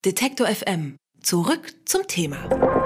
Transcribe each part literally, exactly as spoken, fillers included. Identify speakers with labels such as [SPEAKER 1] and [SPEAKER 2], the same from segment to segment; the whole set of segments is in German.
[SPEAKER 1] Detektor F M. Zurück zum Thema.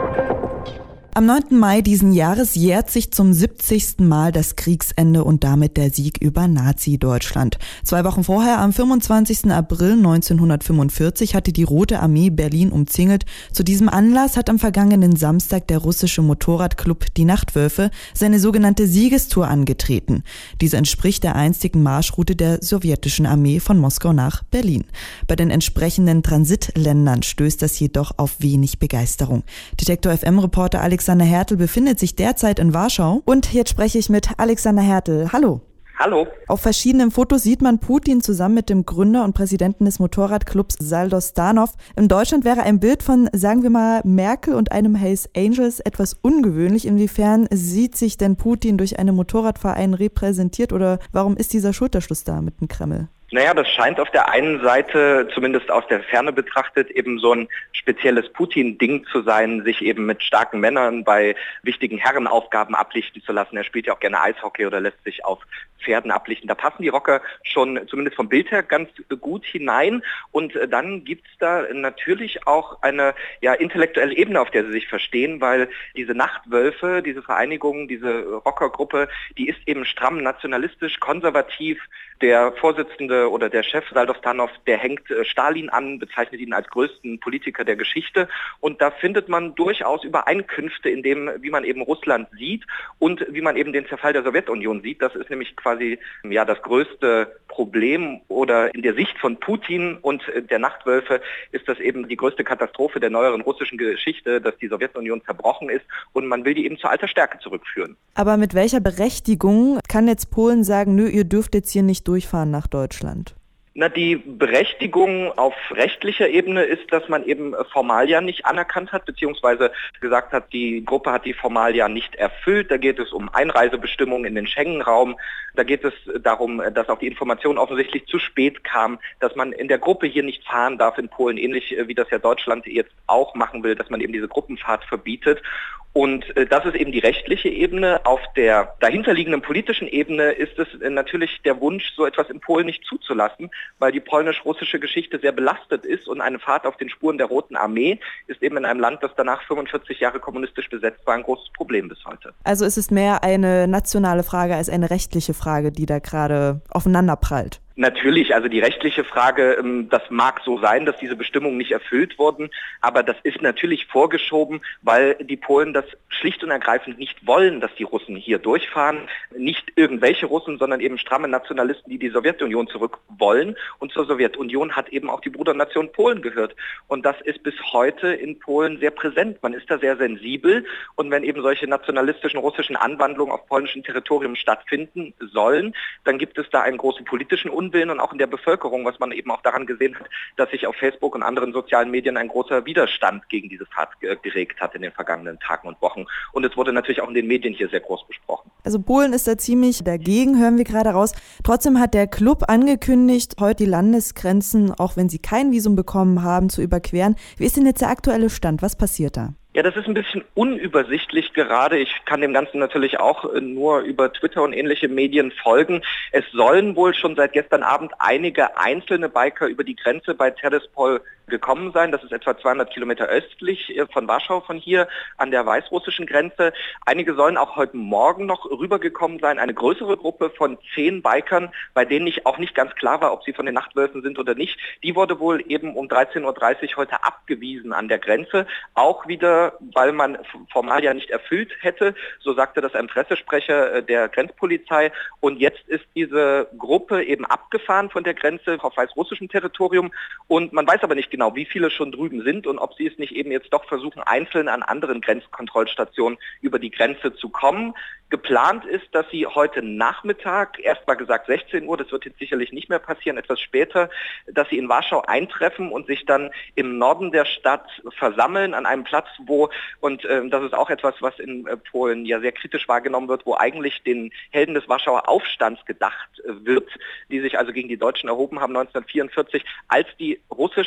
[SPEAKER 2] Am neunten Mai diesen Jahres jährt sich zum siebzigsten Mal das Kriegsende und damit der Sieg über Nazi-Deutschland. Zwei Wochen vorher, am fünfundzwanzigsten April neunzehnhundertfünfundvierzig, hatte die Rote Armee Berlin umzingelt. Zu diesem Anlass hat am vergangenen Samstag der russische Motorradclub Die Nachtwölfe seine sogenannte Siegestour angetreten. Diese entspricht der einstigen Marschroute der sowjetischen Armee von Moskau nach Berlin. Bei den entsprechenden Transitländern stößt das jedoch auf wenig Begeisterung. Detektor F M-Reporter Alex Alexander Hertel befindet sich derzeit in Warschau und jetzt spreche ich mit Alexander Hertel. Hallo.
[SPEAKER 3] Hallo.
[SPEAKER 2] Auf verschiedenen Fotos sieht man Putin zusammen mit dem Gründer und Präsidenten des Motorradclubs Saldor Stanov. In Deutschland wäre ein Bild von, sagen wir mal, Merkel und einem Hells Angels etwas ungewöhnlich. Inwiefern sieht sich denn Putin durch einen Motorradverein repräsentiert oder warum ist dieser Schulterschluss da mit dem Kreml?
[SPEAKER 3] Naja, das scheint auf der einen Seite, zumindest aus der Ferne betrachtet, eben so ein spezielles Putin-Ding zu sein, sich eben mit starken Männern bei wichtigen Herrenaufgaben ablichten zu lassen. Er spielt ja auch gerne Eishockey oder lässt sich auf Pferden ablichten. Da passen die Rocker schon zumindest vom Bild her ganz gut hinein. Und dann gibt's da natürlich auch eine ja, intellektuelle Ebene, auf der sie sich verstehen, weil diese Nachtwölfe, diese Vereinigung, diese Rockergruppe, die ist eben stramm nationalistisch, konservativ. Der Vorsitzende oder der Chef Saldor Stanov, der hängt Stalin an, bezeichnet ihn als größten Politiker der Geschichte. Und da findet man durchaus Übereinkünfte in dem, wie man eben Russland sieht und wie man eben den Zerfall der Sowjetunion sieht. Das ist nämlich quasi ja das größte Problem, oder in der Sicht von Putin und der Nachtwölfe ist das eben die größte Katastrophe der neueren russischen Geschichte, dass die Sowjetunion zerbrochen ist und man will die eben zur alter Stärke zurückführen.
[SPEAKER 2] Aber mit welcher Berechtigung kann jetzt Polen sagen, nö, ihr dürft jetzt hier nicht durchfahren nach Deutschland?
[SPEAKER 3] Na, die Berechtigung auf rechtlicher Ebene ist, dass man eben Formalia nicht anerkannt hat, beziehungsweise gesagt hat, die Gruppe hat die Formalia nicht erfüllt. Da geht es um Einreisebestimmungen in den Schengen-Raum. Da geht es darum, dass auch die Information offensichtlich zu spät kam, dass man in der Gruppe hier nicht fahren darf in Polen, ähnlich wie das ja Deutschland jetzt auch machen will, dass man eben diese Gruppenfahrt verbietet. Und das ist eben die rechtliche Ebene. Auf der dahinterliegenden politischen Ebene ist es natürlich der Wunsch, so etwas in Polen nicht zuzulassen, weil die polnisch-russische Geschichte sehr belastet ist und eine Fahrt auf den Spuren der Roten Armee ist eben in einem Land, das danach fünfundvierzig Jahre kommunistisch besetzt war, ein großes Problem bis heute.
[SPEAKER 2] Also ist es mehr eine nationale Frage als eine rechtliche Frage, die da gerade aufeinanderprallt?
[SPEAKER 3] Natürlich, also die rechtliche Frage, das mag so sein, dass diese Bestimmungen nicht erfüllt wurden, aber das ist natürlich vorgeschoben, weil die Polen das schlicht und ergreifend nicht wollen, dass die Russen hier durchfahren. Nicht irgendwelche Russen, sondern eben stramme Nationalisten, die die Sowjetunion zurück wollen. Und zur Sowjetunion hat eben auch die Brudernation Polen gehört. Und das ist bis heute in Polen sehr präsent. Man ist da sehr sensibel. Und wenn eben solche nationalistischen russischen Anwandlungen auf polnischem Territorium stattfinden sollen, dann gibt es da einen großen politischen Unwillen und auch in der Bevölkerung, was man eben auch daran gesehen hat, dass sich auf Facebook und anderen sozialen Medien ein großer Widerstand gegen diese Fahrt geregt hat in den vergangenen Tagen und Wochen. Und es wurde natürlich auch in den Medien hier sehr groß besprochen.
[SPEAKER 2] Also Polen ist da ziemlich dagegen, hören wir gerade raus. Trotzdem hat der Club angekündigt, heute die Landesgrenzen, auch wenn sie kein Visum bekommen haben, zu überqueren. Wie ist denn jetzt der aktuelle Stand? Was passiert da?
[SPEAKER 3] Ja, das ist ein bisschen unübersichtlich gerade. Ich kann dem Ganzen natürlich auch nur über Twitter und ähnliche Medien folgen. Es sollen wohl schon seit gestern Abend einige einzelne Biker über die Grenze bei Terespol gekommen sein. Das ist etwa zweihundert Kilometer östlich von Warschau von hier an der weißrussischen Grenze. Einige sollen auch heute Morgen noch rübergekommen sein. Eine größere Gruppe von zehn Bikern, bei denen ich auch nicht ganz klar war, ob sie von den Nachtwölfen sind oder nicht. Die wurde wohl eben um dreizehn Uhr dreißig heute abgewiesen an der Grenze. Auch wieder, weil man Formalia nicht erfüllt hätte. So sagte das ein Pressesprecher der Grenzpolizei. Und jetzt ist diese Gruppe eben abgefahren von der Grenze auf weißrussischem Territorium. Und man weiß aber nicht genau, wie viele schon drüben sind und ob sie es nicht eben jetzt doch versuchen, einzeln an anderen Grenzkontrollstationen über die Grenze zu kommen. Geplant ist, dass sie heute Nachmittag, erst mal gesagt sechzehn Uhr, das wird jetzt sicherlich nicht mehr passieren, etwas später, dass sie in Warschau eintreffen und sich dann im Norden der Stadt versammeln an einem Platz, wo, und äh, das ist auch etwas, was in äh, Polen ja sehr kritisch wahrgenommen wird, wo eigentlich den Helden des Warschauer Aufstands gedacht äh, wird, die sich also gegen die Deutschen erhoben haben neunzehnhundertvierundvierzig, als die russische, die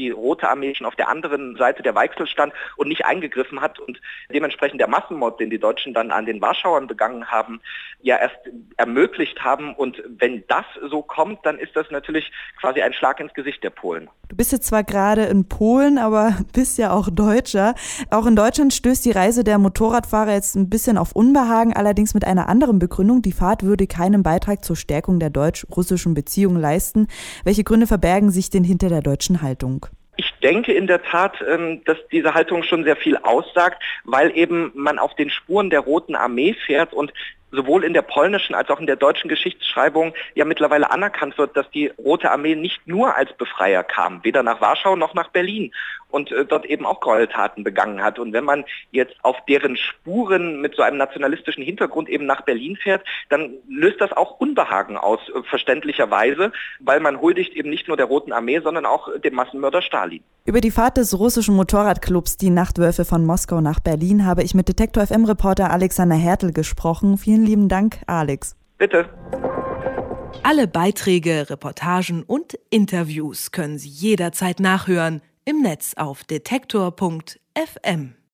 [SPEAKER 3] die Rote Armee schon auf der anderen Seite der Weichsel stand und nicht eingegriffen hat und dementsprechend der Massenmord, den die Deutschen dann an den Warschauern begangen haben, ja erst ermöglicht haben. Und wenn das so kommt, dann ist das natürlich quasi ein Schlag ins Gesicht der Polen.
[SPEAKER 2] Du bist jetzt zwar gerade in Polen, aber bist ja auch Deutscher. Auch in Deutschland stößt die Reise der Motorradfahrer jetzt ein bisschen auf Unbehagen, allerdings mit einer anderen Begründung. Die Fahrt würde keinen Beitrag zur Stärkung der deutsch-russischen Beziehungen leisten. Welche Gründe verbergen sich denn hinter der deutschen Haltung?
[SPEAKER 3] Ich denke in der Tat, dass diese Haltung schon sehr viel aussagt, weil eben man auf den Spuren der Roten Armee fährt und sowohl in der polnischen als auch in der deutschen Geschichtsschreibung ja mittlerweile anerkannt wird, dass die Rote Armee nicht nur als Befreier kam, weder nach Warschau noch nach Berlin und äh, dort eben auch Gräueltaten begangen hat. Und wenn man jetzt auf deren Spuren mit so einem nationalistischen Hintergrund eben nach Berlin fährt, dann löst das auch Unbehagen aus, äh, verständlicherweise, weil man huldigt eben nicht nur der Roten Armee, sondern auch dem Massenmörder Stalin.
[SPEAKER 2] Über die Fahrt des russischen Motorradclubs Die Nachtwölfe von Moskau nach Berlin habe ich mit Detektor F M-Reporter Alexander Hertel gesprochen. Vielen lieben Dank, Alex.
[SPEAKER 3] Bitte.
[SPEAKER 1] Alle Beiträge, Reportagen und Interviews können Sie jederzeit nachhören im Netz auf detektor punkt f m.